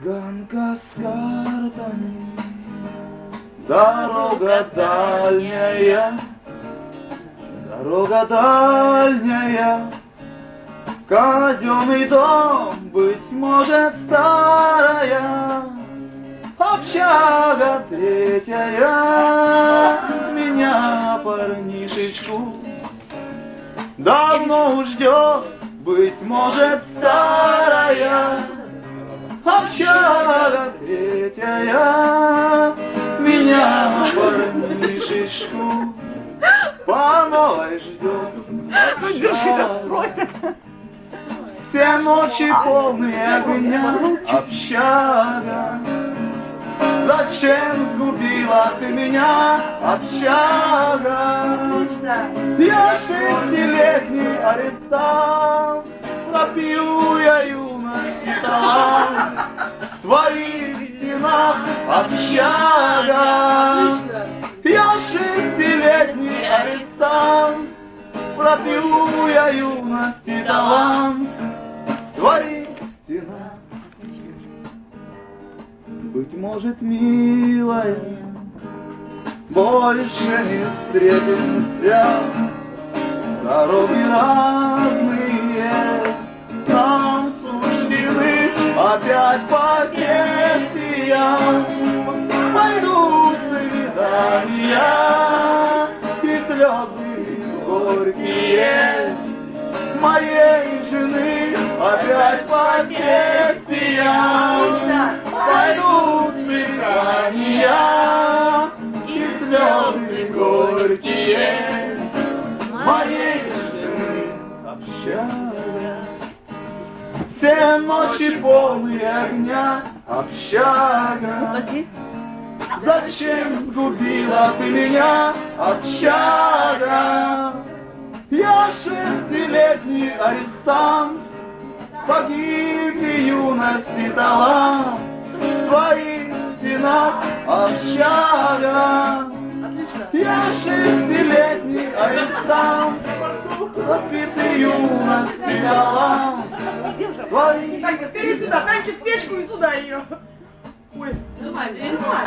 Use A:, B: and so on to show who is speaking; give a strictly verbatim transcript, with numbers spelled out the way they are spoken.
A: Цыганка с картами, дорога дальняя, дорога дальняя, казенный дом, быть может, старая, общага третья, меня, парнишечку, давно уж ждет, быть может, старая, общага третья, меня, парнишечку, по новой ждет общага. Все ночи полные огня, общага. Зачем сгубила ты меня, общага? Я шестилетний арестант, пропью я юность и талант. В твоих стенах, общага. Я шестилетний арестант, пропью я юность и талант. В твоих стенах. Быть может, милая, больше не встретимся. Дороги разные нам суждены, опять посессия. Пойдут свидания и слезы горькие моей жены, опять посессия. Пойдут свидания и слезы горькие моей жены, общага. Все ночи полные огня, общага. Зачем сгубила ты меня, общага? Я шестилетний арестант, погиб и юность и талант. В твоих стенах, общага. Я шестилетний арестант, пропитый юность и талант.
B: Танька, скорее сюда, Таньке свечку и сюда ее. Ой,